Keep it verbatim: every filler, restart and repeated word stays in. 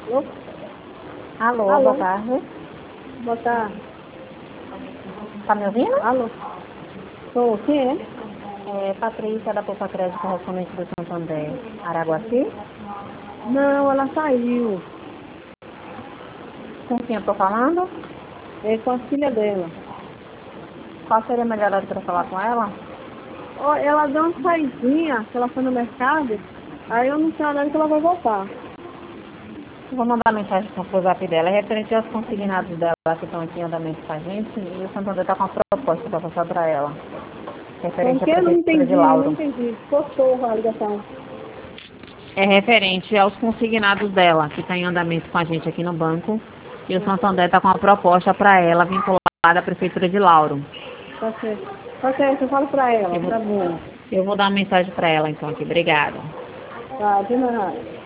Alô? Alô, Alô? boa tarde. Boa tarde. Tá me ouvindo? Alô? Tô, quem é? É Patrícia da Poupa Crédito Correspondente do Santander, Araguaci. Não, ela saiu. Com quem eu tô falando? É com a filha dela. Qual seria a melhor hora para falar com ela? Ó, ela deu uma saidinha, que ela foi no mercado. Aí eu não sei a hora que ela vai voltar. Eu vou mandar mensagem pro WhatsApp dela. É referente aos consignados dela que estão aqui em andamento com a gente. E o Santander está com uma proposta para passar para ela. Com Referente à que eu não Prefeitura de entendi, eu não Lauro. entendi. Cortou a ligação. É referente aos consignados dela, que está em andamento com a gente aqui no banco. E o Santander está com uma proposta para ela vinculada à Prefeitura de Lauro. Tá certo. Tá certo, eu falo pra ela, Eu vou, tá bom. eu vou dar uma mensagem para ela então aqui. Obrigada. Tá, de nada.